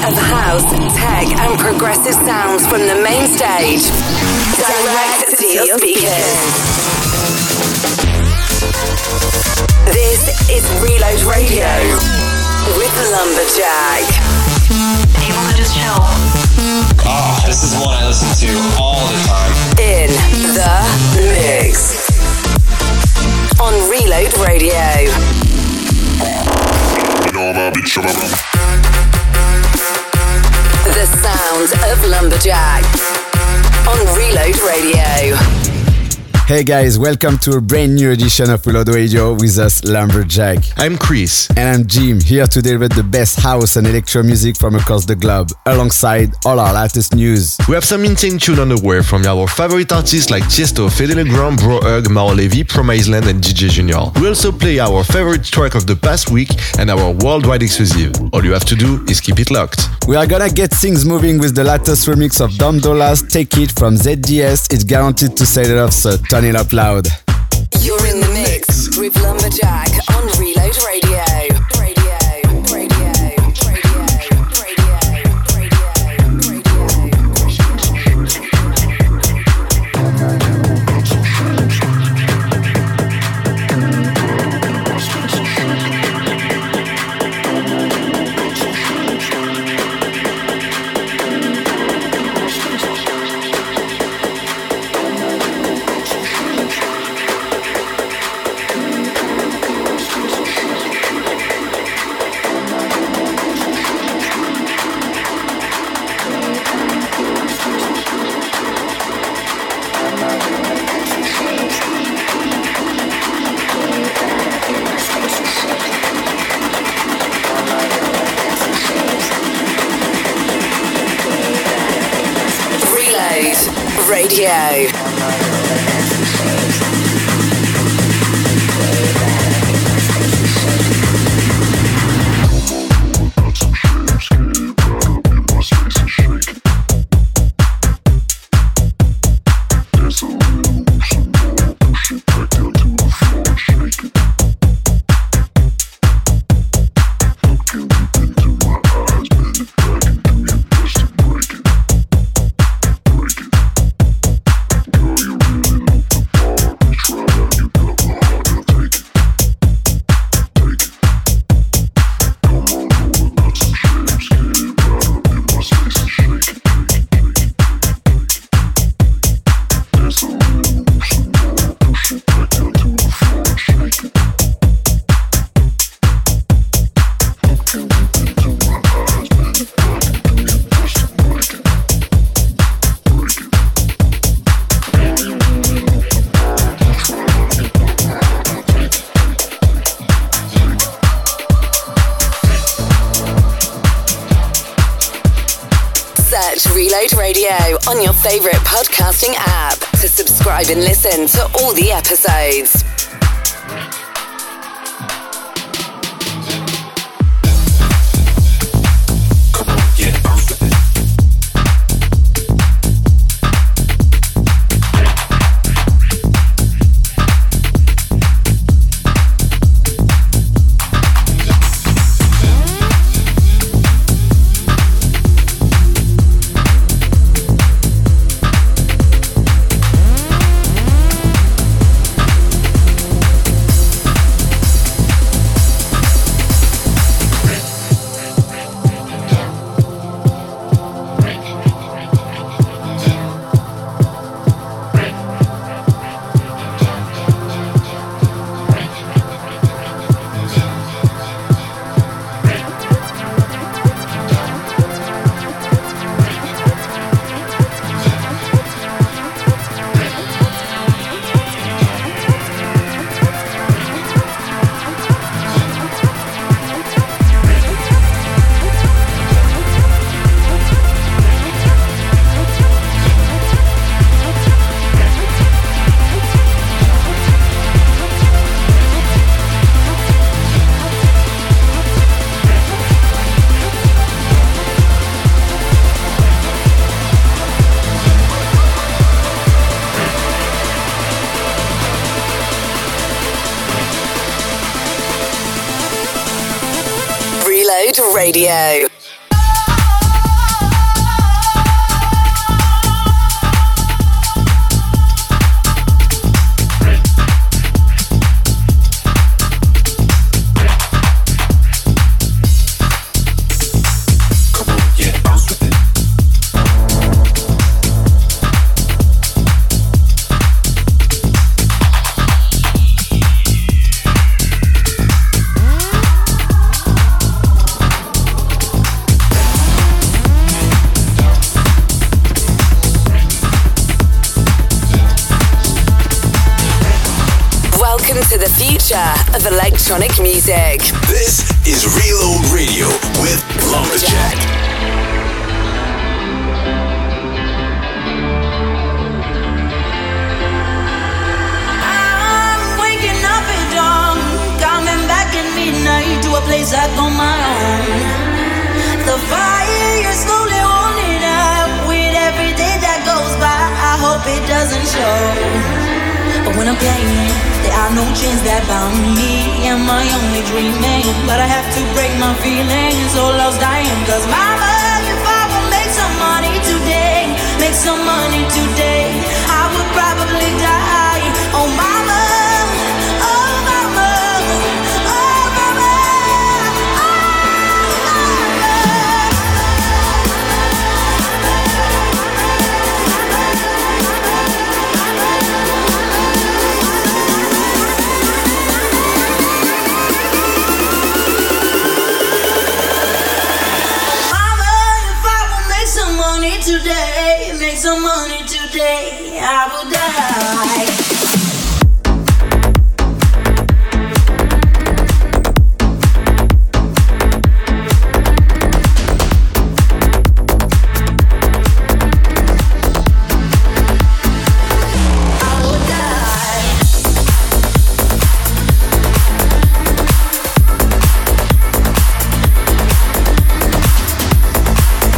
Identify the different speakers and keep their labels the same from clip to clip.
Speaker 1: of house, tech, and progressive sounds from the main stage. Direct to your speakers. This is Reload Radio with Lumberjack.
Speaker 2: Able to just chill.
Speaker 3: Oh, this is one I listen to all the time.
Speaker 1: In the mix. On Reload Radio. The sound of Lumberjack on Reload Radio.
Speaker 4: Hey guys, welcome to a brand new edition of Reload Radio with us, Lumberjack.
Speaker 5: I'm Chris.
Speaker 4: And I'm Jim, here to deliver the best house and electro music from across the globe, alongside all our latest news.
Speaker 5: We have some insane tune on the way from our favorite artists like Tiesto, Fedde Le Grand, Bro Hug, Mauro Levy, Promise Land and DJ Junior. We also play our favorite track of the past week and our worldwide exclusive. All you have to do is keep it locked.
Speaker 4: We are gonna get things moving with the latest remix of Dom Dolla's Take It from ZDS. It's guaranteed to set it off, so turn it up loud.
Speaker 1: You're in the mix with Lumberjack on Reload Radio. Radio. Reload Radio on your favorite podcasting app to subscribe and listen to all the episodes. Radio. into the future of electronic music.
Speaker 6: This is Reload Radio with Lumberjack.
Speaker 7: I'm waking up at dawn, coming back at midnight to a place I call my own. The fire is slowly warming up with every day that goes by. I hope it doesn't show. But when I'm playing, there are no chains that bound me. Am I only dreaming? But I have to break my feelings, so love's dying. Cause mama, if I would make some money today, make some money today, I would probably die. Oh mama, oh mama, oh mama, oh mama. Today, make some money today, I will die.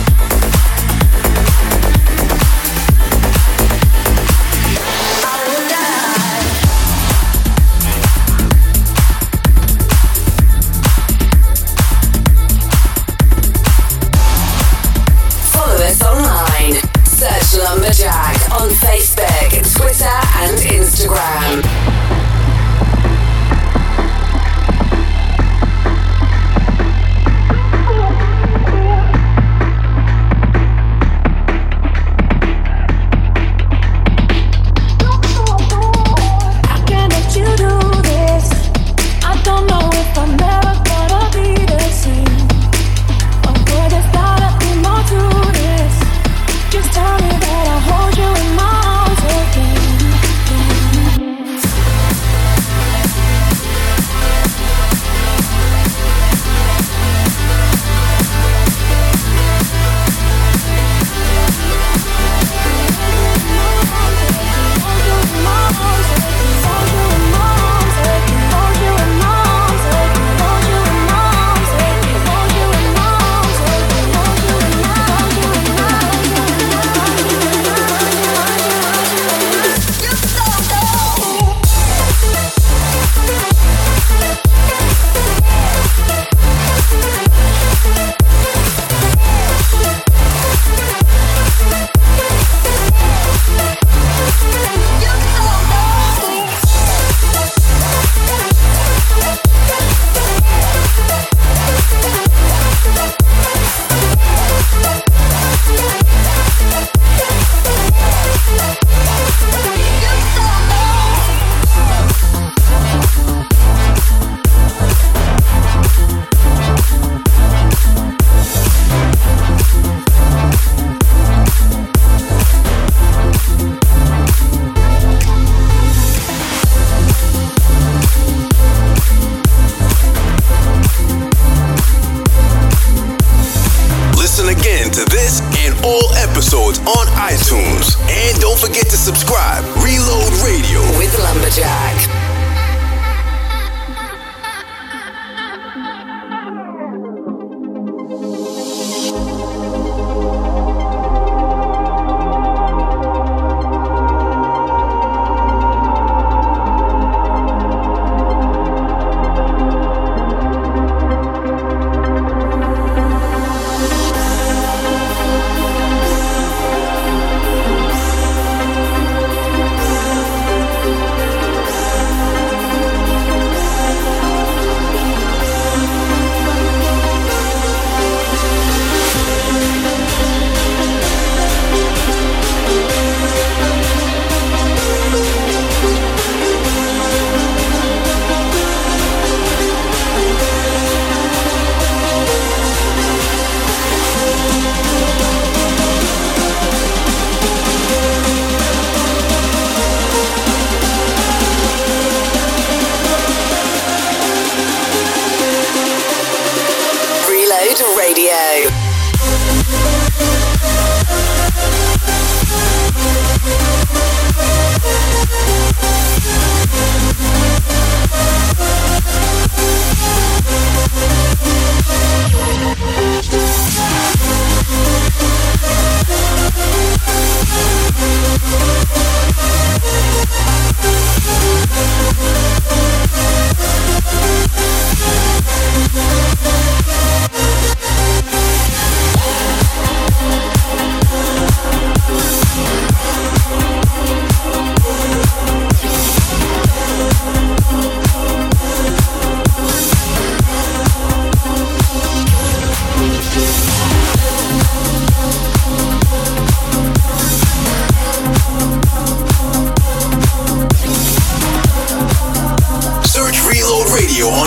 Speaker 8: I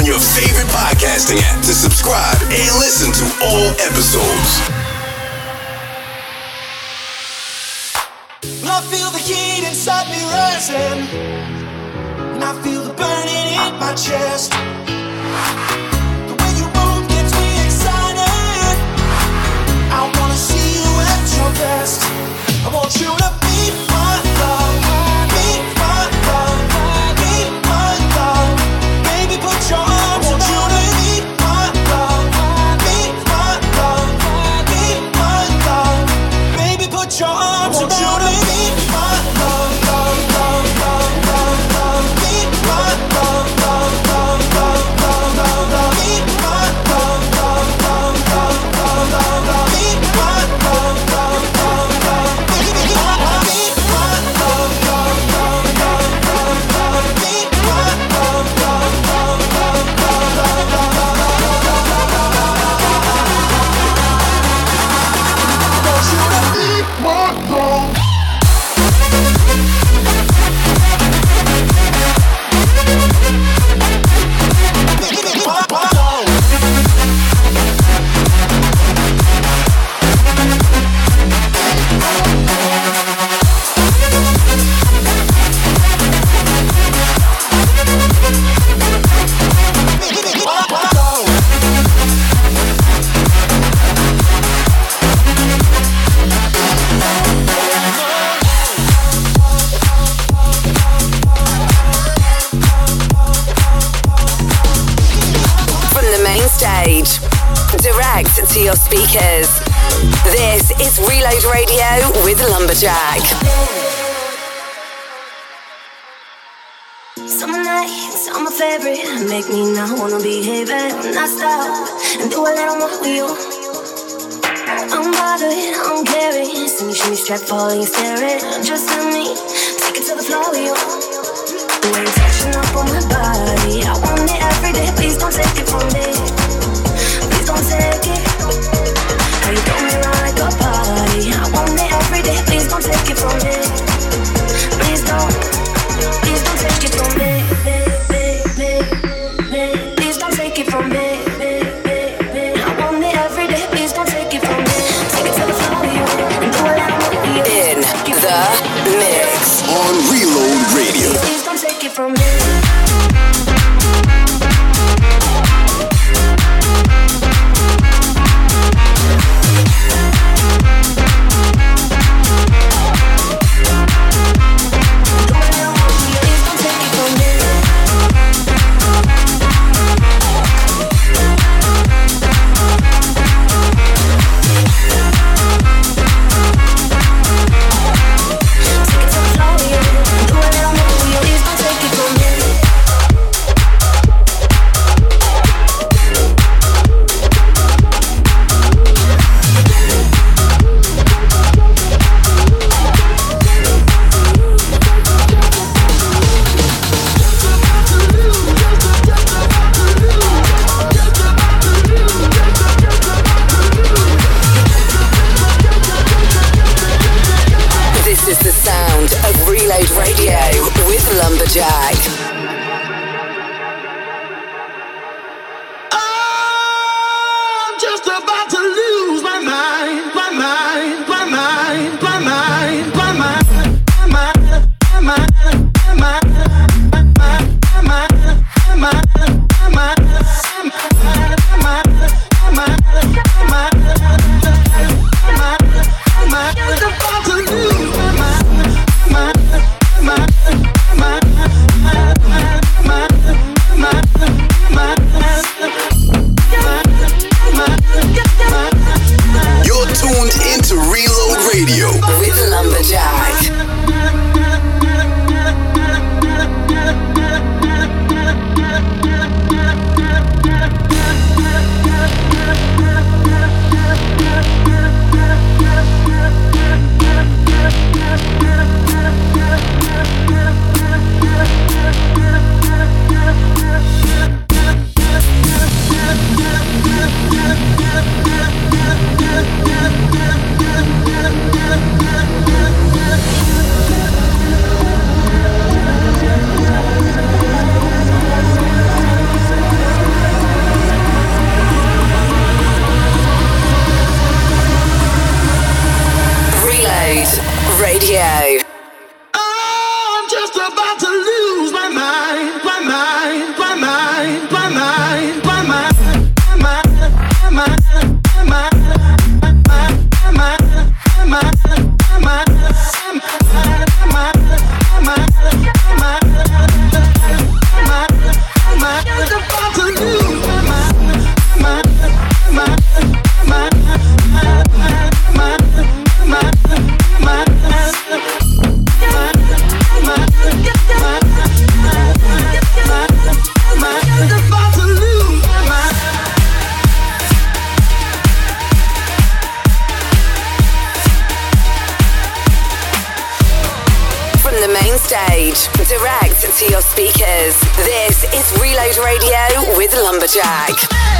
Speaker 6: your favorite podcasting app to subscribe and listen to all episodes.
Speaker 8: I feel the heat inside me rising, and I feel the burning in my chest. The way you move gets me excited. I wanna see you at your best. I want you to be my love, be my love, be my love. Baby, put your arms around me. Be my love, be my love, be my love. Baby, put your arms around me.
Speaker 1: Direct to your speakers. This is Reload Radio with Lumberjack.
Speaker 7: Summer nights are my favorite. Make me not wanna behave and not stop and do a little more with you. I'm bothered, I'm caring. See me shimmy strap falling, staring. Just let me take it to the floor with you. The way you're touching up on my body, I want it every day. Please don't take it from me. Don't take it. How you throw me around like a party. I want it every day. Please don't take it from me. Please don't take it from me. Please don't take it from me. I want it every day. Please don't take it from me. Take it to the floor with you and do what I want with you.
Speaker 1: In the mix
Speaker 6: on Reload Radio.
Speaker 7: Please don't take it from me. Take it to the floor, yeah. Do what I want with you. Please don't take it from me.
Speaker 1: to your speakers. This is Reload Radio with Lumberjack.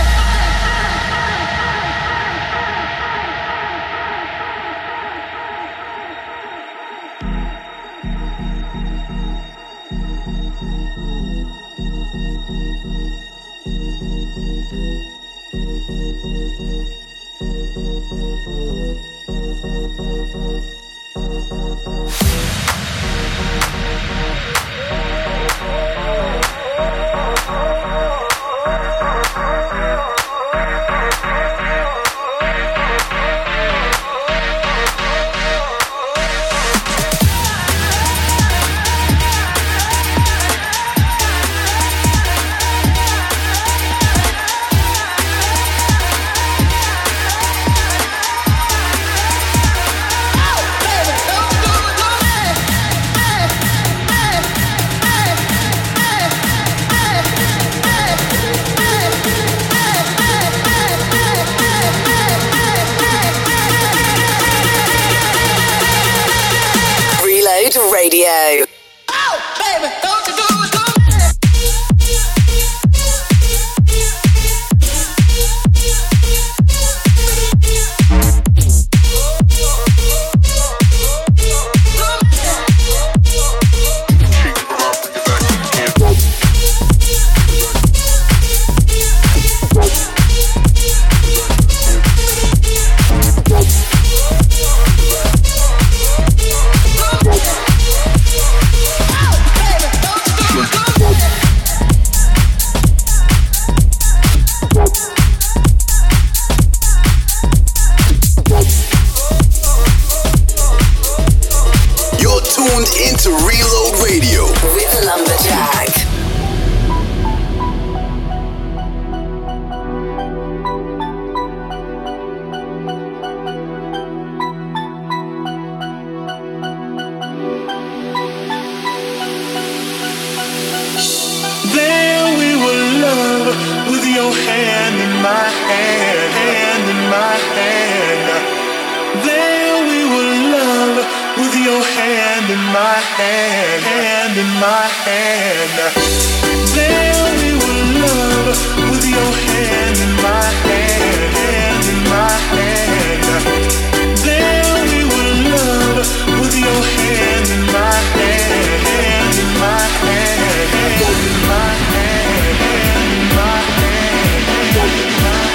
Speaker 1: Radio.
Speaker 8: Oh, baby, don't you do it,
Speaker 6: into Reload Radio
Speaker 1: with Lumberjack.
Speaker 8: There we were, love, with your hand in my hand, hand in my hand. There we were, love, with your hand in my hand, hand in my hand. There we were, love, with your hand in my hand, hand in my hand. There we were, love, with your hand in my hand, hand in my hand, hand in my hand, hand in my hand, hand in my hand.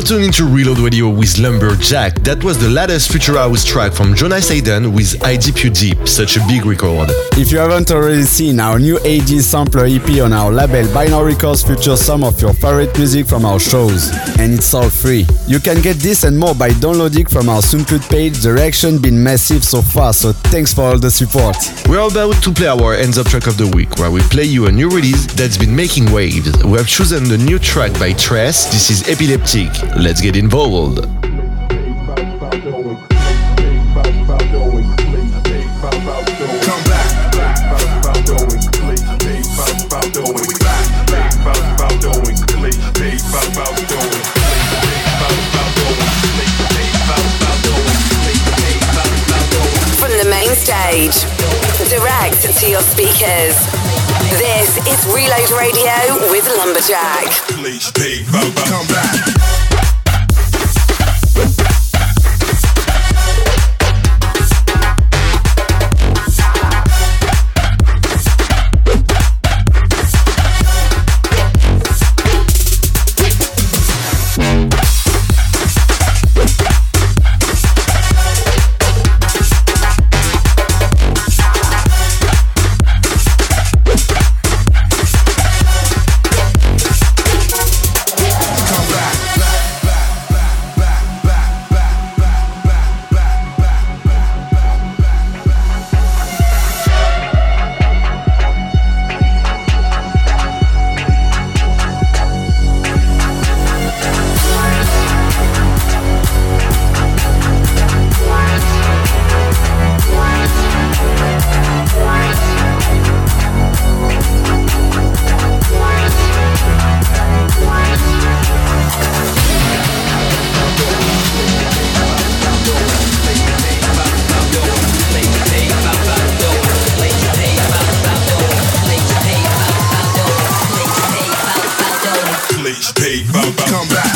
Speaker 5: tuned into Reload Radio with Lumberjack. That was the latest Future House track from Jonas Hayden with I Deep You Deep. Such a big record.
Speaker 4: If you haven't already seen, our new AD sampler EP on our label Binary Records features some of your favorite music from our shows. And it's all free. You can get this and more by downloading from our SoundCloud page. The reaction been massive so far, so thanks for all the support.
Speaker 5: We're about to play our Ends Up track of the week, where we play you a new release that's been making waves. We have chosen the new track by Tress. This is Epileptic. Let's get involved.
Speaker 1: From the main stage, direct to your speakers. This is Reload Radio with Lumberjack.
Speaker 6: Come back. Come back.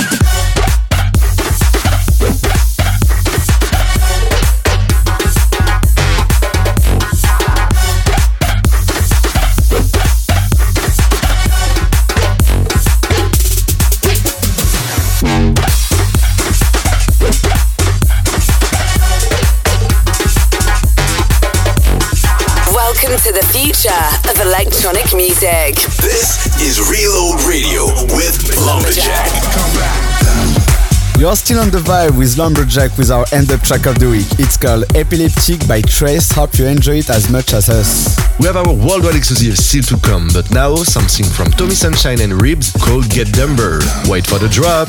Speaker 1: Welcome to the future of electronic music.
Speaker 6: This is Reload Radio with Lumberjack.
Speaker 4: You're still on the vibe with Lumberjack with our end-up track of the week. It's called Epileptic by Trace. Hope you enjoy it as much as us.
Speaker 5: We have our worldwide exclusive still to come, but now something from Tommy Sunshine and Ribs called Get Dumber. Wait for the drop.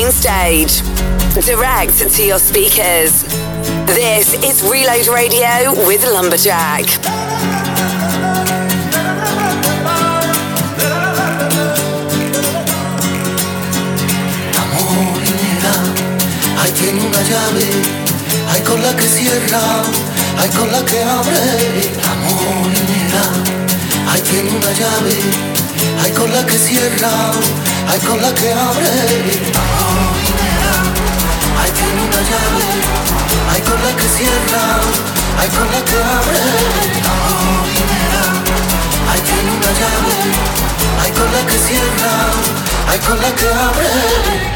Speaker 1: main stage. Direct to your speakers. This is Reload Radio with Lumberjack.
Speaker 9: Ahí tiene una llave, hay con la que cierra, hay con la que abre. La molinera, ahí tiene una llave, hay con la que cierra, hay con la que abre. La molinera, ahí tiene una llave, hay con la que cierra, hay con la que abre. La molinera, ahí tiene una llave, hay con la que cierra, hay con la que abre.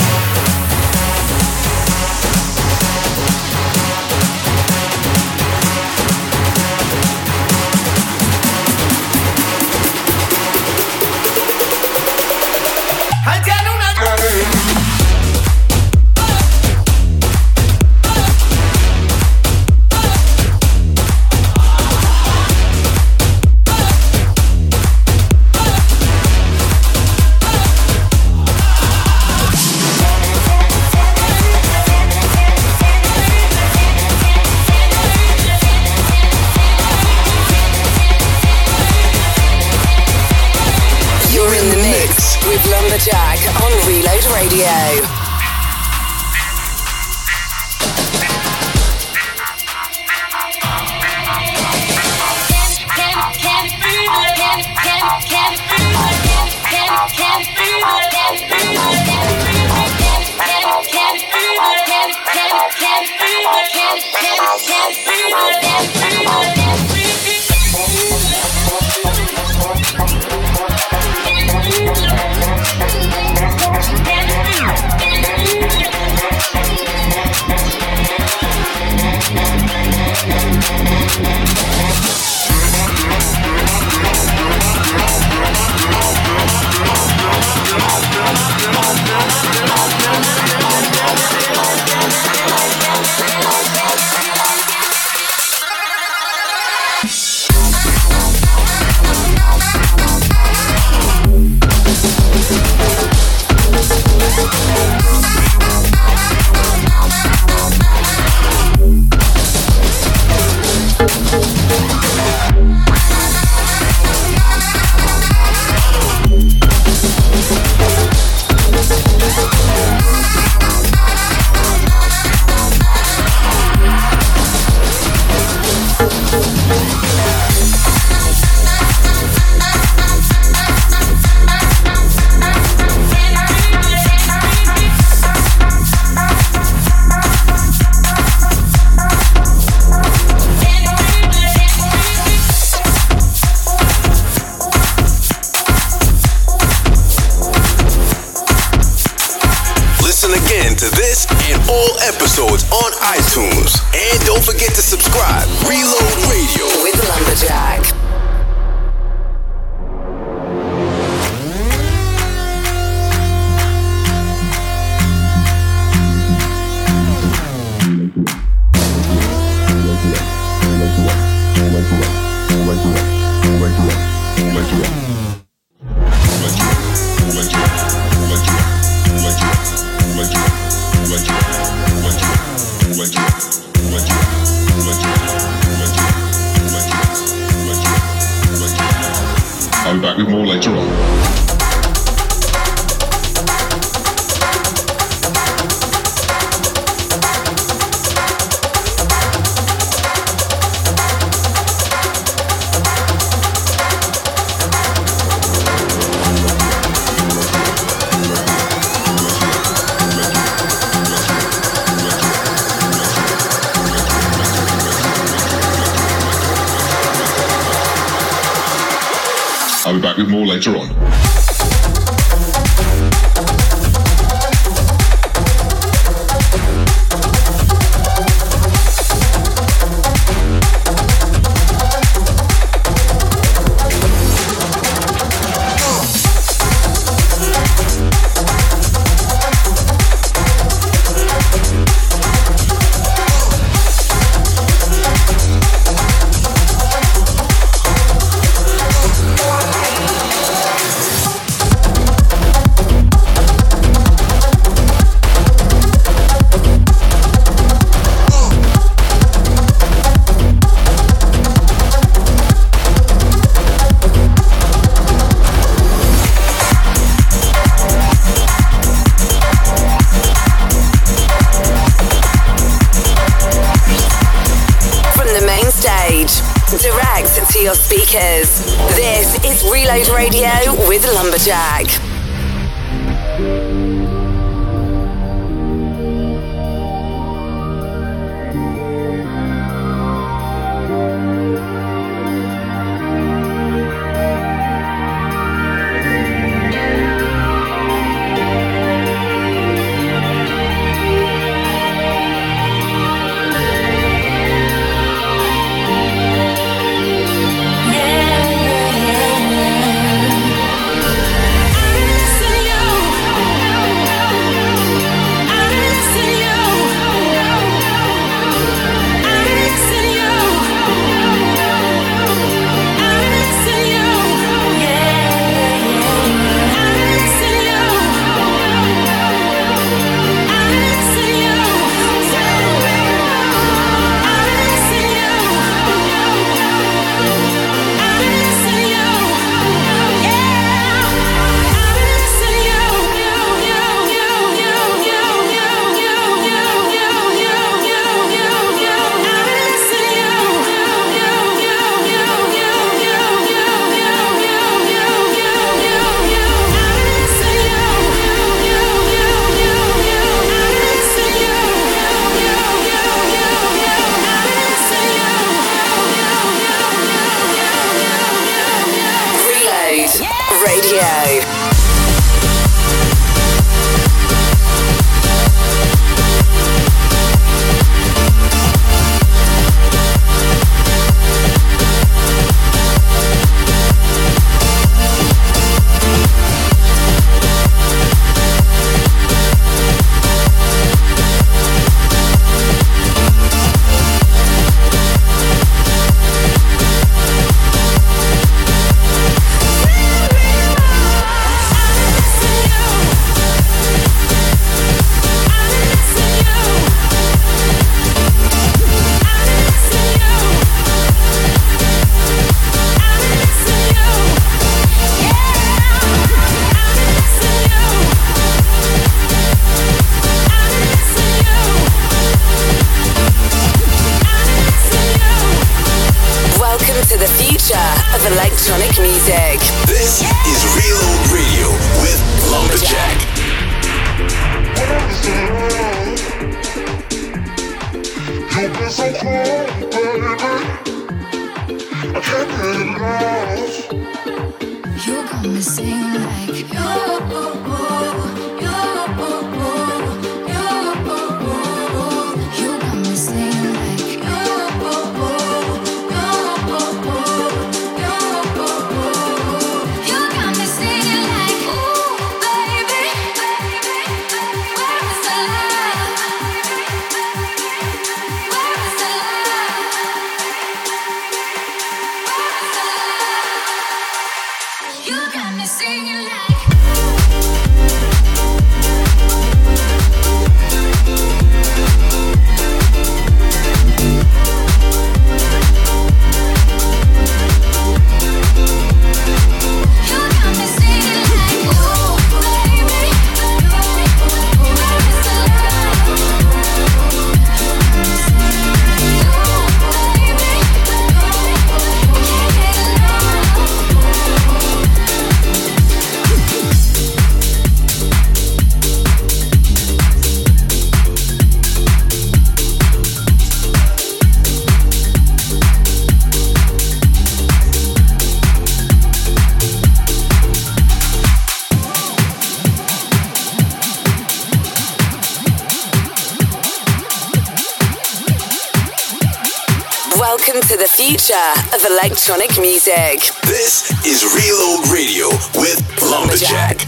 Speaker 1: Lumberjack on Reload Radio.
Speaker 6: Episodes on iTunes. And don't forget to subscribe. Reload Radio
Speaker 1: with Lumberjack.
Speaker 10: I'll be back with more later on. I'll be back with more later on.
Speaker 1: speakers. This is Reload Radio with Lumberjack. Electronic music.
Speaker 6: This is Reload Radio with Lumberjack.
Speaker 10: You've been so cold, baby. I can't get enough.
Speaker 11: You got me singing like you got me singing like
Speaker 1: Welcome to the future of electronic music.
Speaker 6: This is Reload Radio with Lumberjack.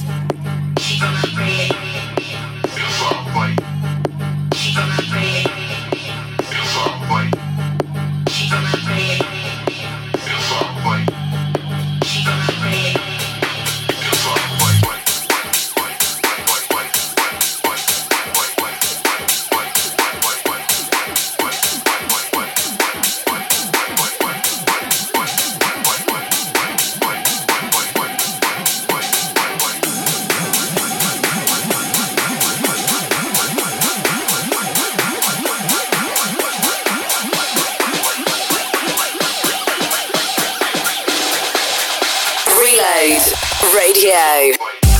Speaker 1: Radio.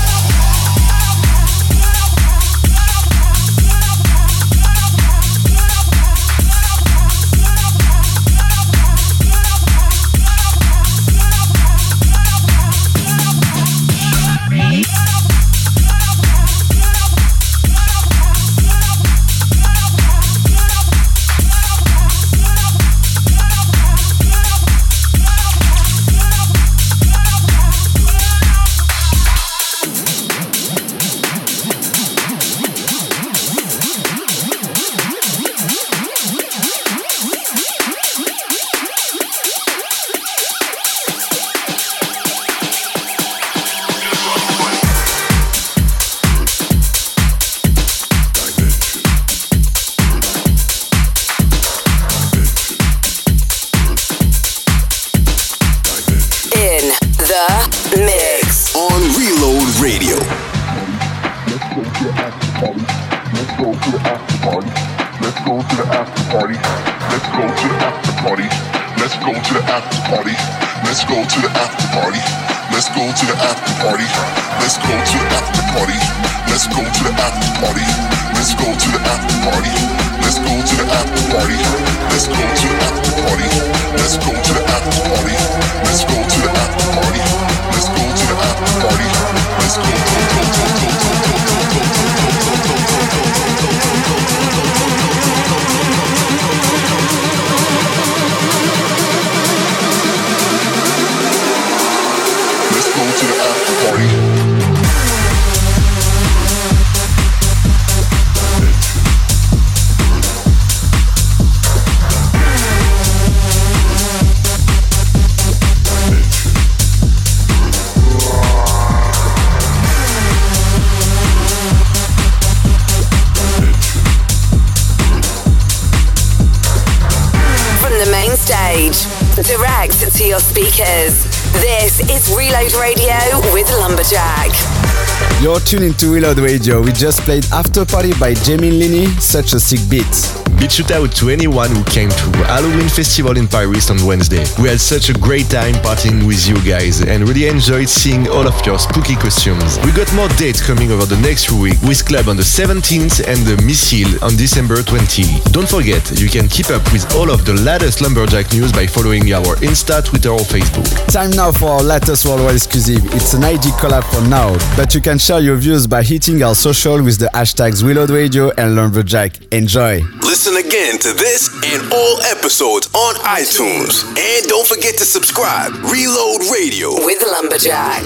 Speaker 1: Direct to your speakers. This is Reload Radio with Lumberjack.
Speaker 4: You're tuned into Reload Radio. We just played After Party by Jamie Linney, such a sick beat.
Speaker 5: Big shout out to anyone who came to Halloween Festival in Paris on Wednesday. We had such a great time partying with you guys and really enjoyed seeing all of your spooky costumes. We got more dates coming over the next few weeks with Club on the 17th and the Missile on December 20. Don't forget, you can keep up with all of the latest Lumberjack news by following our Insta, Twitter or Facebook.
Speaker 4: Time now for our latest worldwide exclusive. It's an IG collab for now, but you can share your views by hitting our social with the hashtags Reload Radio and Lumberjack. Enjoy!
Speaker 6: Listen again to this and all episodes on iTunes. And don't forget to subscribe. Reload Radio
Speaker 1: with Lumberjack.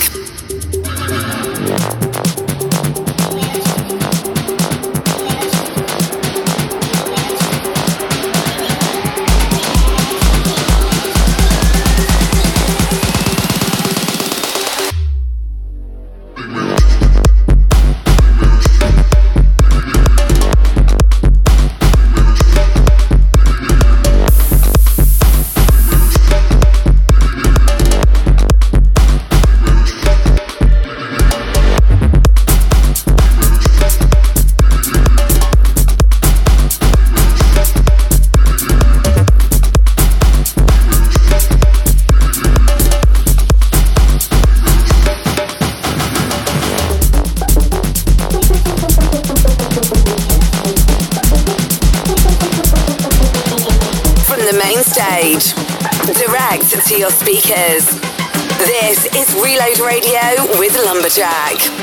Speaker 1: Direct to your speakers. This is Reload Radio with Lumberjack.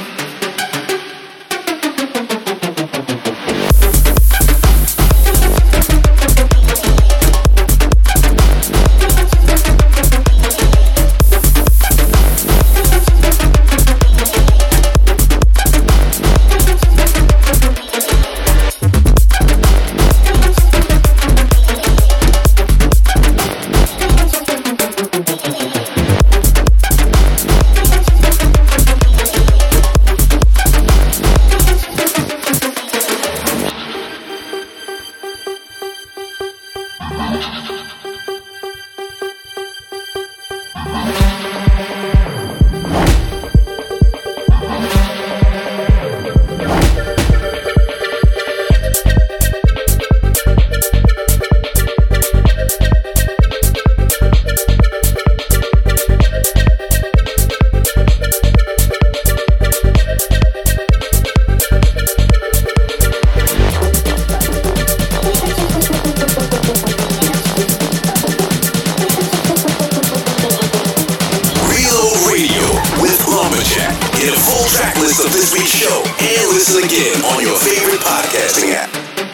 Speaker 6: Get a full track list of this week's show and listen again on your favorite podcasting app.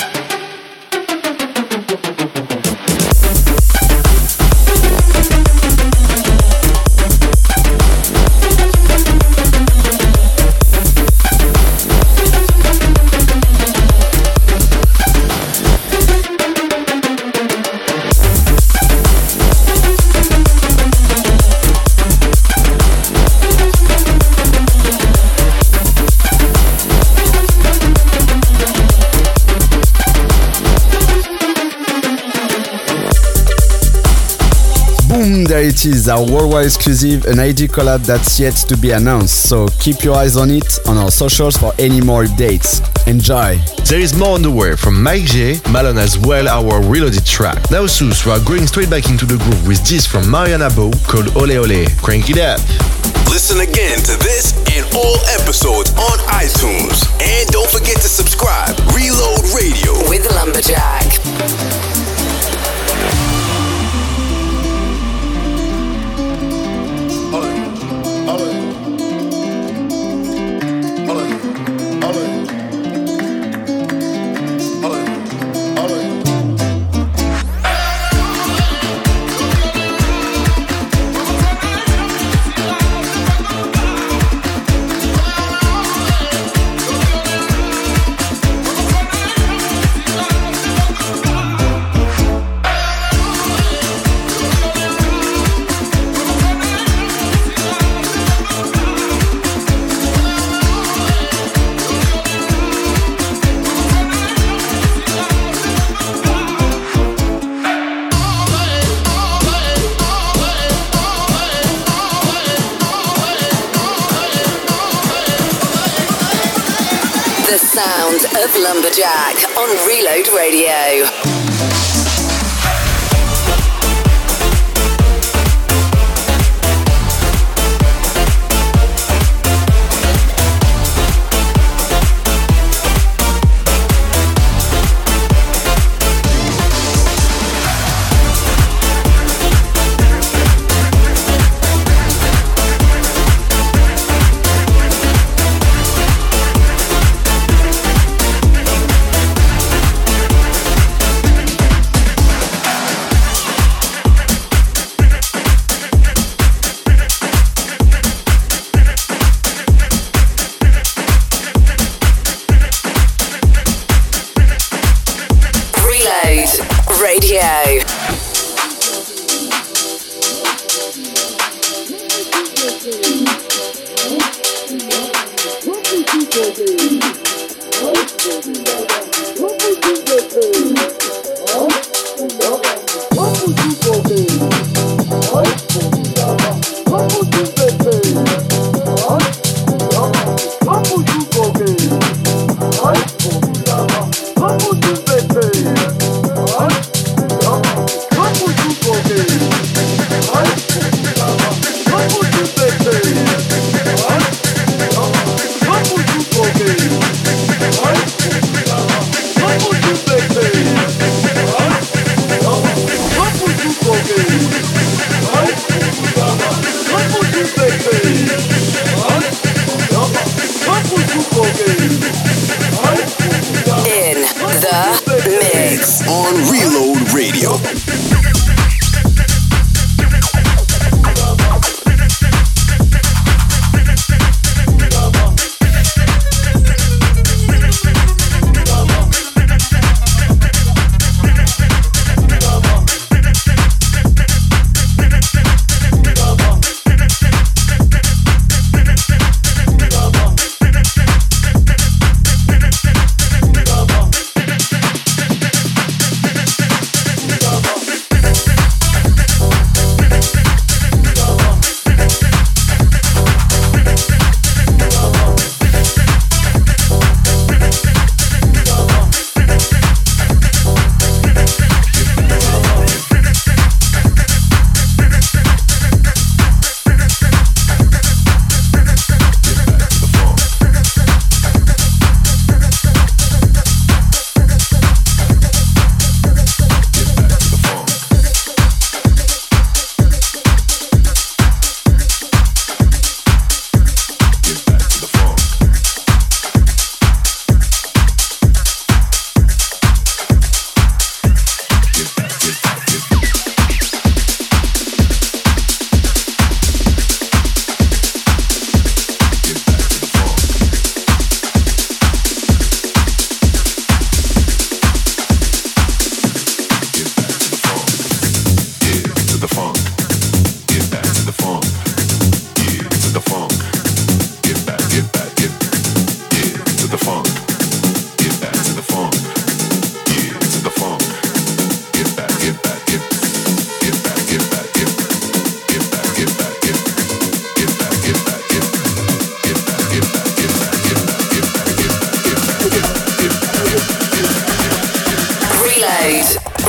Speaker 4: There it is, our worldwide exclusive, an ID collab that's yet to be announced, so keep your eyes on it on our socials for any more updates. Enjoy!
Speaker 5: There is more on the way from Mike J, Malone as well, our reloaded track. Now Sus, we are going straight back into the groove with this from Mariana Bo called Ole Ole. Crank it up!
Speaker 6: Listen again to this and all episodes on iTunes. And don't forget to subscribe. Reload Radio
Speaker 1: with Lumberjack. The sound of Lumberjack on Reload Radio. Radio.
Speaker 6: On Reload Radio.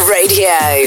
Speaker 1: Radio.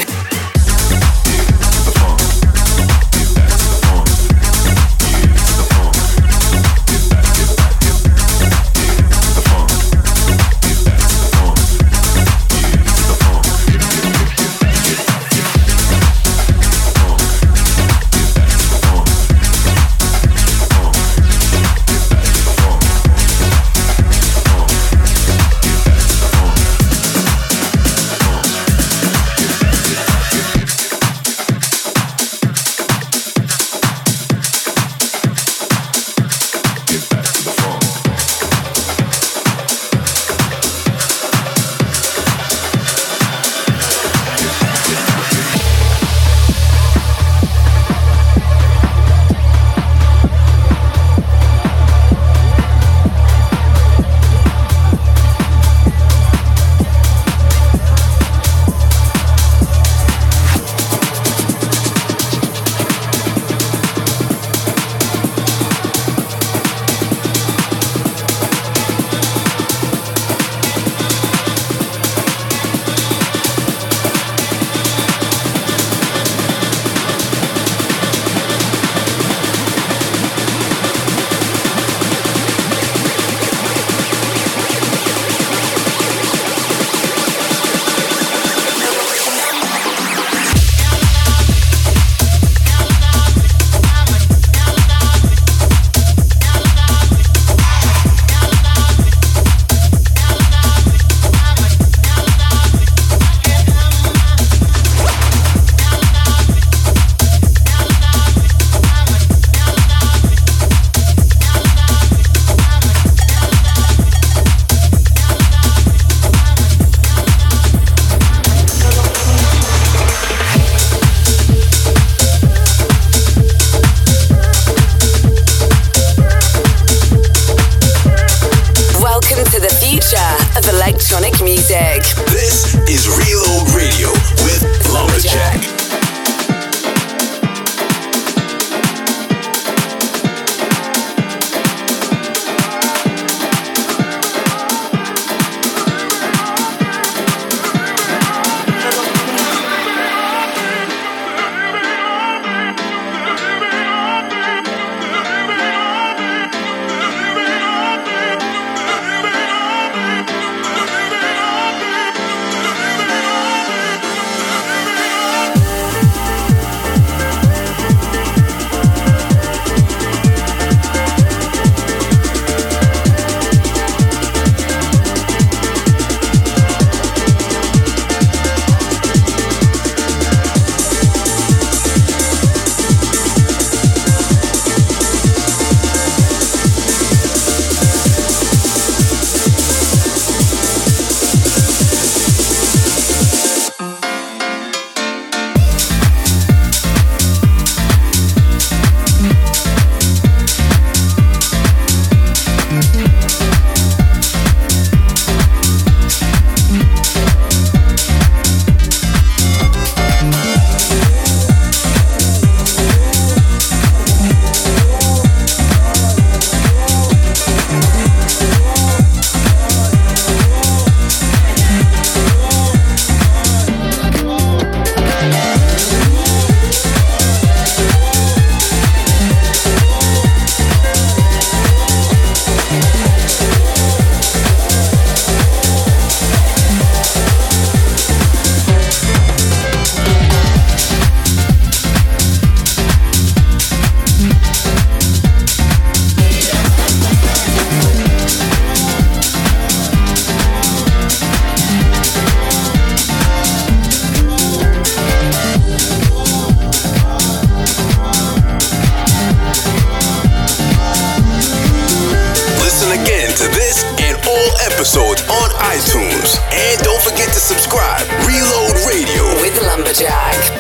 Speaker 6: episodes on iTunes. And don't forget to subscribe. Reload Radio
Speaker 1: with Lumberjack.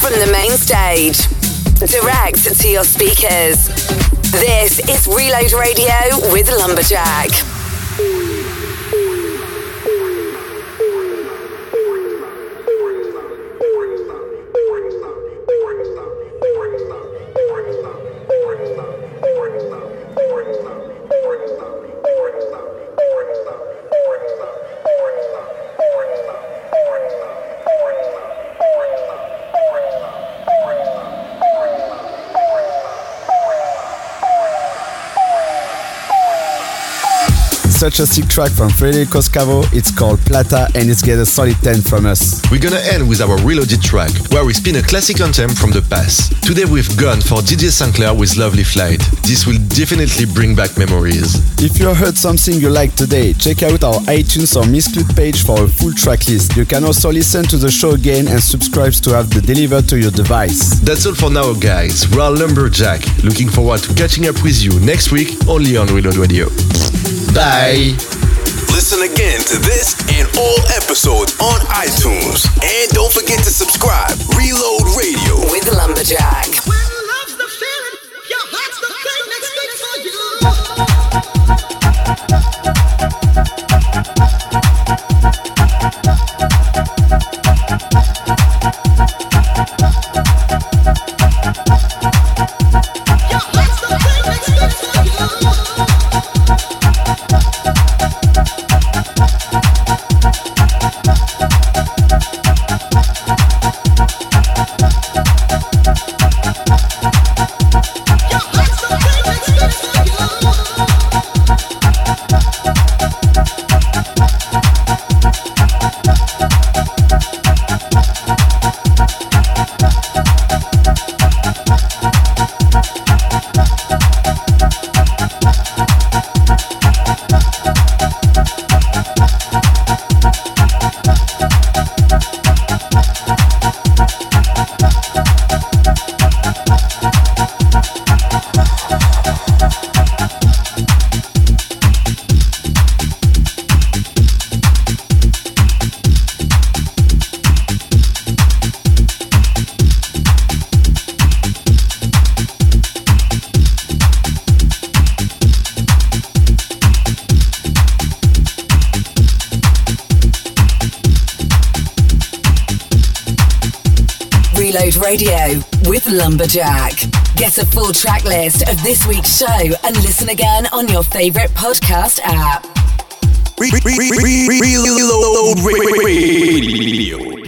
Speaker 1: from the main stage, direct to your speakers. This is Reload Radio with Lumberjack.
Speaker 4: Such a sick track from Federico Scavo. It's called Plata and it's get a solid 10 from us.
Speaker 5: We're gonna end with our reloaded track, where we spin a classic anthem from the past. Today we've gone for DJ Sinclair with Lovely Flight. This will definitely bring back memories.
Speaker 4: If you heard something you like today, check out our iTunes or Misclute page for a full track list. You can also listen to the show again and subscribe to have it delivered to your device.
Speaker 5: That's all for now, guys. We are Lumberjack. Looking forward to catching up with you next week, only on Reload Radio. Bye.
Speaker 6: Listen again to this and all episodes on iTunes. And don't forget to subscribe. Reload Radio
Speaker 1: with Lumberjack. Reload Radio with Lumberjack. Get a full track list of this week's show and listen again on your favorite podcast app.
Speaker 6: Reload Radio.